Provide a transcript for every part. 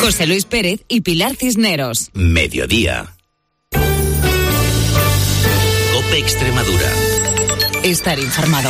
José Luis Pérez y Pilar Cisneros. Mediodía. COPE Extremadura. Estar informado.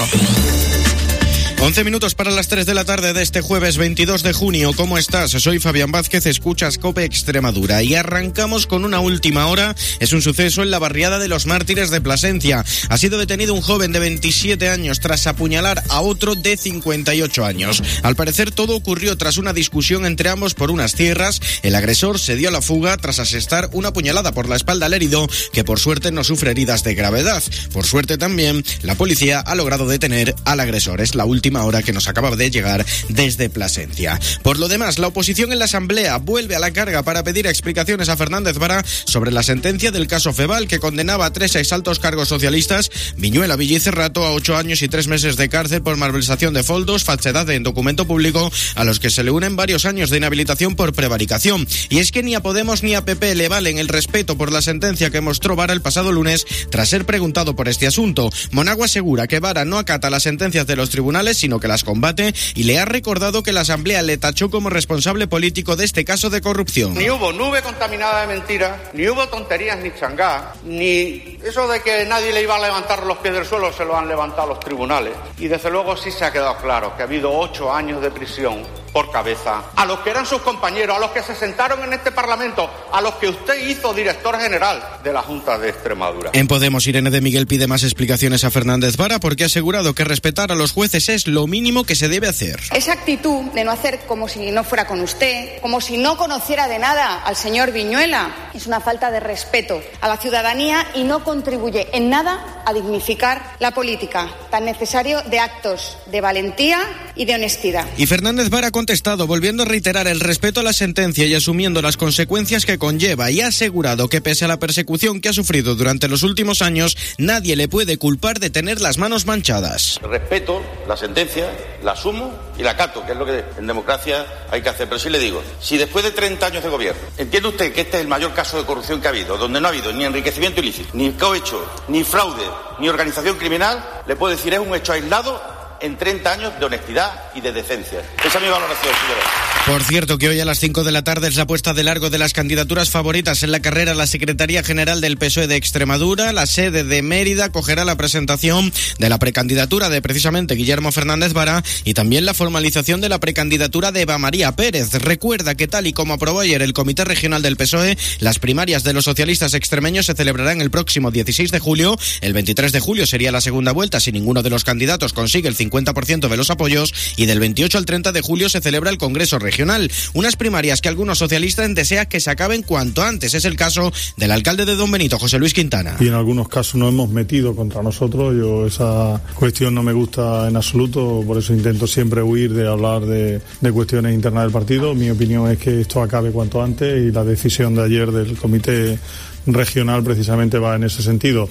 11 minutos para las 3 de la tarde de este jueves 22 de junio. ¿Cómo estás? Soy Fabián Vázquez, escuchas COPE Extremadura y arrancamos con una última hora. Es un suceso en la barriada de los Mártires de Plasencia. Ha sido detenido un joven de 27 años tras apuñalar a otro de 58 años. Al parecer todo ocurrió tras una discusión entre ambos por unas tierras. El agresor se dio a la fuga tras asestar una puñalada por la espalda al herido, que por suerte no sufre heridas de gravedad. Por suerte también, la policía ha logrado detener al agresor. Es la última hora que nos acaba de llegar desde Plasencia. Por lo demás, la oposición en la Asamblea vuelve a la carga para pedir explicaciones a Fernández Vara sobre la sentencia del caso Feval, que condenaba a 3 exaltos cargos socialistas, Viñuela, Villa y Cerrato, a 8 años y 3 meses de cárcel por malversación de fondos, falsedad en documento público, a los que se le unen varios años de inhabilitación por prevaricación. Y es que ni a Podemos ni a PP le valen el respeto por la sentencia que mostró Vara el pasado lunes tras ser preguntado por este asunto. Monago asegura que Vara no acata las sentencias de los tribunales, sino que las combate, y le ha recordado que la Asamblea le tachó como responsable político de este caso de corrupción. Ni hubo nube contaminada de mentiras, ni hubo tonterías ni changá, ni eso de que nadie le iba a levantar los pies del suelo, se lo han levantado los tribunales. Y desde luego sí se ha quedado claro que ha habido 8 años de prisión por cabeza a los que eran sus compañeros, a los que se sentaron en este Parlamento, a los que usted hizo director general de la Junta de Extremadura. En Podemos, Irene de Miguel pide más explicaciones a Fernández Vara porque ha asegurado que respetar a los jueces es lo mínimo que se debe hacer. Esa actitud de no hacer como si no fuera con usted, como si no conociera de nada al señor Viñuela, es una falta de respeto a la ciudadanía y no contribuye en nada a dignificar la política, tan necesario de actos de valentía y de honestidad. Y Fernández Vara ha contestado, volviendo a reiterar el respeto a la sentencia y asumiendo las consecuencias que conlleva, y ha asegurado que pese a la persecución que ha sufrido durante los últimos años, nadie le puede culpar de tener las manos manchadas. Respeto la sentencia, la asumo y la acato, que es lo que en democracia hay que hacer. Pero sí le digo, si después de 30 años de gobierno, ¿entiende usted que este es el mayor caso de corrupción que ha habido, donde no ha habido ni enriquecimiento ilícito, ni cohecho, ni fraude, ni organización criminal? Le puedo decir, es un hecho aislado en 30 años de honestidad y de decencia. Esa es mi valoración, señora. Por cierto, que hoy a las 5 de la tarde es la puesta de largo de las candidaturas favoritas en la carrera a la Secretaría General del PSOE de Extremadura. La sede de Mérida acogerá la presentación de la precandidatura de precisamente Guillermo Fernández Vara y también la formalización de la precandidatura de Eva María Pérez. Recuerda que tal y como aprobó ayer el Comité Regional del PSOE, las primarias de los socialistas extremeños se celebrarán el próximo 16 de julio. El 23 de julio sería la segunda vuelta si ninguno de los candidatos consigue el 50% de los apoyos, y del 28 al 30 de julio se celebra el Congreso Regional. Unas primarias que algunos socialistas desean que se acaben cuanto antes. Es el caso del alcalde de Don Benito, José Luis Quintana. Y en algunos casos nos hemos metido contra nosotros. Yo esa cuestión no me gusta en absoluto, por eso intento siempre huir de hablar de cuestiones internas del partido. Mi opinión es que esto acabe cuanto antes y la decisión de ayer del Comité Regional precisamente va en ese sentido.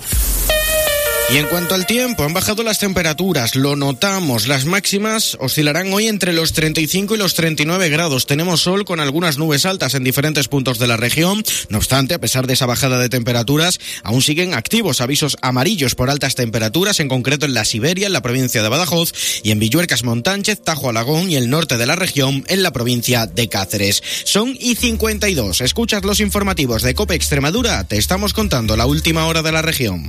Y en cuanto al tiempo, han bajado las temperaturas, lo notamos. Las máximas oscilarán hoy entre los 35 y los 39 grados. Tenemos sol con algunas nubes altas en diferentes puntos de la región. No obstante, a pesar de esa bajada de temperaturas, aún siguen activos avisos amarillos por altas temperaturas, en concreto en la Siberia, en la provincia de Badajoz, y en Villuercas, Montánchez, Tajo, Alagón y el norte de la región, en la provincia de Cáceres. Son y 52. Escuchas los informativos de COPE Extremadura. Te estamos contando la última hora de la región.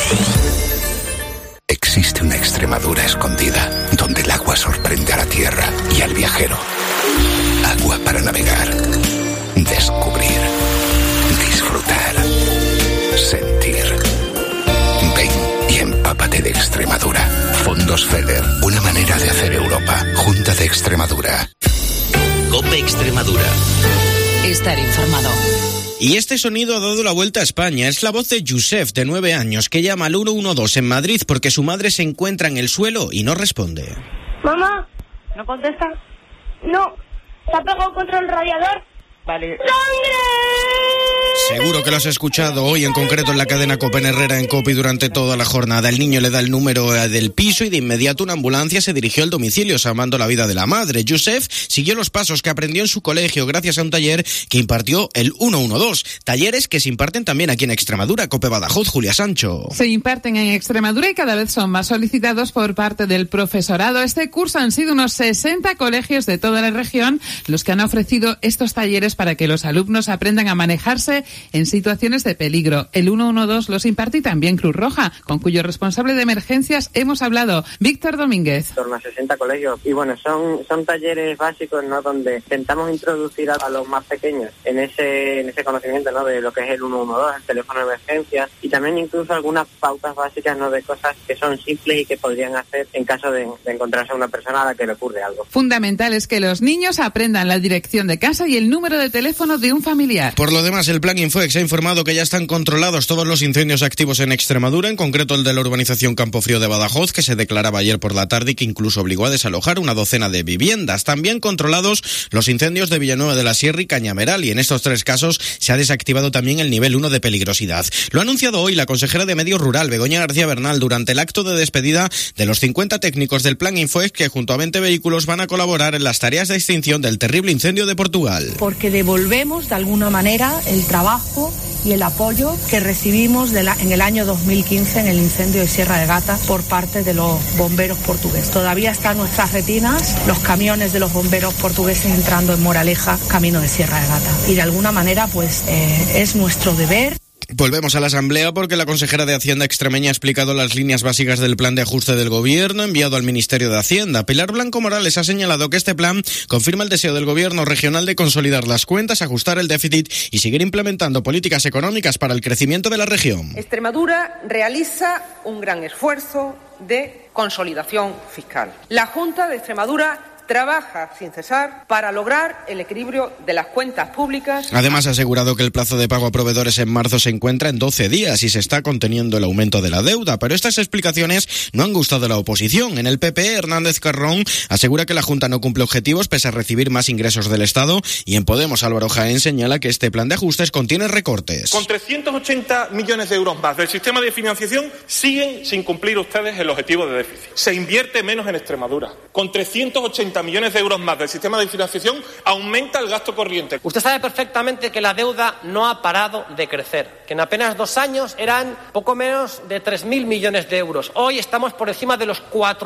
Existe una Extremadura escondida, donde el agua sorprende a la tierra y al viajero. Agua para navegar, descubrir, disfrutar, sentir. Ven y empápate de Extremadura. Fondos FEDER, una manera de hacer Europa. Junta de Extremadura. COPE Extremadura. Estar informado. Y este sonido ha dado la vuelta a España. Es la voz de Yusef, de 9 años, que llama al 112 en Madrid porque su madre se encuentra en el suelo y no responde. Mamá, ¿no contesta? No, ¿se ha pegado contra el radiador? Vale. ¡Sangre! Seguro que lo has escuchado hoy, en concreto en la cadena COPE en Herrera, en COPE, durante toda la jornada. El niño le da el número del piso y de inmediato una ambulancia se dirigió al domicilio, salvando la vida de la madre. Yusef siguió los pasos que aprendió en su colegio gracias a un taller que impartió el 112. Talleres que se imparten también aquí en Extremadura. COPE Badajoz, Julia Sancho. Se imparten en Extremadura y cada vez son más solicitados por parte del profesorado. Este curso han sido unos 60 colegios de toda la región los que han ofrecido estos talleres para que los alumnos aprendan a manejarse en situaciones de peligro. El 112 los imparte también Cruz Roja, con cuyo responsable de emergencias hemos hablado, Víctor Domínguez. En torno a 60 colegios. Y bueno, son talleres básicos, ¿no?, donde intentamos introducir a los más pequeños en ese conocimiento, ¿no?, de lo que es el 112, el teléfono de emergencias, y también incluso algunas pautas básicas, ¿no?, de cosas que son simples y que podrían hacer en caso de encontrarse a una persona a la que le ocurre algo. Fundamental es que los niños aprendan la dirección de casa y el número de teléfono de un familiar. Por lo demás, el Plan Infoex ha informado que ya están controlados todos los incendios activos en Extremadura, en concreto el de la urbanización Campofrío de Badajoz, que se declaraba ayer por la tarde y que incluso obligó a desalojar una docena de viviendas. También controlados los incendios de Villanueva de la Sierra y Cañaveral, y en estos tres casos se ha desactivado también el nivel 1 de peligrosidad. Lo ha anunciado hoy la consejera de Medio Rural, Begoña García Bernal, durante el acto de despedida de los 50 técnicos del Plan Infoex que junto a 20 vehículos van a colaborar en las tareas de extinción del terrible incendio de Portugal. Porque devolvemos de alguna manera el trabajo y el apoyo que recibimos en el año 2015 en el incendio de Sierra de Gata por parte de los bomberos portugueses. Todavía están en nuestras retinas los camiones de los bomberos portugueses entrando en Moraleja, camino de Sierra de Gata. Y de alguna manera, pues, es nuestro deber. Volvemos a la Asamblea porque la consejera de Hacienda extremeña ha explicado las líneas básicas del plan de ajuste del Gobierno enviado al Ministerio de Hacienda. Pilar Blanco Morales ha señalado que este plan confirma el deseo del Gobierno regional de consolidar las cuentas, ajustar el déficit y seguir implementando políticas económicas para el crecimiento de la región. Extremadura realiza un gran esfuerzo de consolidación fiscal. La Junta de Extremadura trabaja sin cesar para lograr el equilibrio de las cuentas públicas. Además, ha asegurado que el plazo de pago a proveedores en marzo se encuentra en 12 días y se está conteniendo el aumento de la deuda. Pero estas explicaciones no han gustado a la oposición. En el PP, Hernández Carrón asegura que la Junta no cumple objetivos pese a recibir más ingresos del Estado. Y en Podemos, Álvaro Jaén señala que este plan de ajustes contiene recortes. Con 380 millones de euros más del sistema de financiación siguen sin cumplir ustedes el objetivo de déficit. Se invierte menos en Extremadura. Con 380 millones de euros más del sistema de financiación aumenta el gasto corriente. Usted sabe perfectamente que la deuda no ha parado de crecer, que en apenas 2 años eran poco menos de 3.000 millones de euros. Hoy estamos por encima de los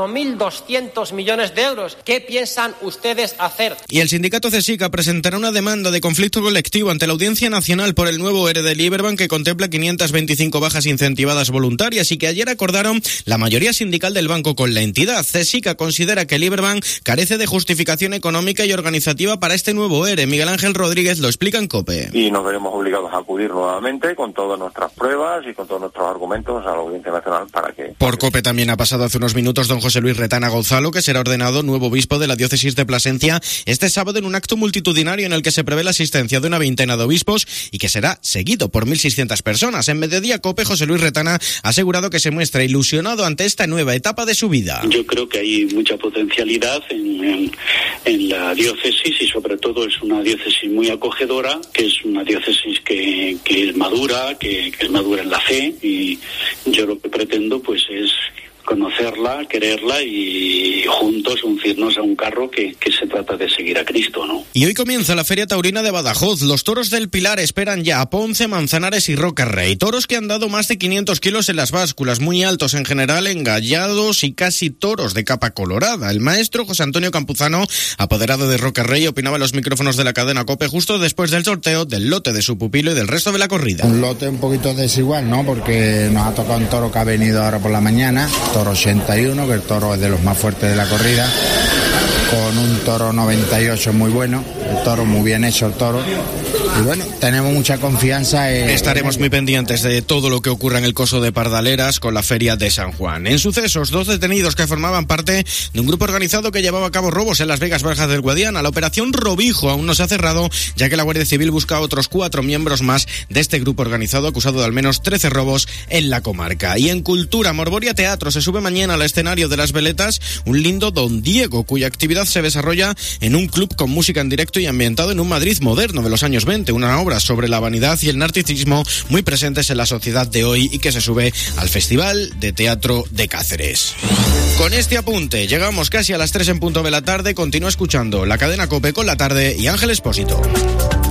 4.200 millones de euros. ¿Qué piensan ustedes hacer? Y el sindicato CESICA presentará una demanda de conflicto colectivo ante la Audiencia Nacional por el nuevo ERE de Liberbank, que contempla 525 bajas incentivadas voluntarias y que ayer acordaron la mayoría sindical del banco con la entidad. CESICA considera que Liberbank carece de justificación económica y organizativa para este nuevo ERE. Miguel Ángel Rodríguez lo explica en COPE. Y nos veremos obligados a acudir nuevamente con todas nuestras pruebas y con todos nuestros argumentos a la Audiencia Nacional para que... Por COPE también ha pasado hace unos minutos don José Luis Retana Gonzalo, que será ordenado nuevo obispo de la diócesis de Plasencia este sábado en un acto multitudinario en el que se prevé la asistencia de una veintena de obispos y que será seguido por 1.600 personas. En Mediodía COPE, José Luis Retana ha asegurado que se muestra ilusionado ante esta nueva etapa de su vida. Yo creo que hay mucha potencialidad en la diócesis y sobre todo es una diócesis muy acogedora, que es una diócesis que es madura, que es madura en la fe, y yo lo que pretendo pues es conocerla, quererla y juntos unirnos a un carro que se trata de seguir a Cristo, ¿no? Y hoy comienza la Feria Taurina de Badajoz. Los toros del Pilar esperan ya a Ponce, Manzanares y Roca Rey. Toros que han dado más de 500 kilos en las básculas, muy altos en general, engallados y casi toros de capa colorada. El maestro José Antonio Campuzano, apoderado de Roca Rey, opinaba en los micrófonos de la cadena COPE justo después del sorteo del lote de su pupilo y del resto de la corrida. Un lote un poquito desigual, ¿no? Porque nos ha tocado un toro que ha venido ahora por la mañana, toro 81, que el toro es de los más fuertes de la corrida, con un toro 98 muy bueno, el toro muy bien hecho, el toro. Y bueno, tenemos mucha confianza en... Estaremos muy pendientes de todo lo que ocurra en el Coso de Pardaleras con la Feria de San Juan. En sucesos, 2 detenidos que formaban parte de un grupo organizado que llevaba a cabo robos en Las Vegas Bajas del Guadiana. La operación Robijo aún no se ha cerrado, ya que la Guardia Civil busca a otros 4 miembros más de este grupo organizado acusado de al menos 13 robos en la comarca. Y en cultura, Morboria Teatro se sube mañana al escenario de Las Veletas un lindo Don Diego, cuya actividad se desarrolla en un club con música en directo y ambientado en un Madrid moderno de los años 20. precisamente una obra sobre la vanidad y el narcisismo muy presentes en la sociedad de hoy y que se sube al Festival de Teatro de Cáceres. Con este apunte llegamos casi a las 3 en punto de la tarde. Continúa escuchando la cadena COPE con La Tarde y Ángel Expósito.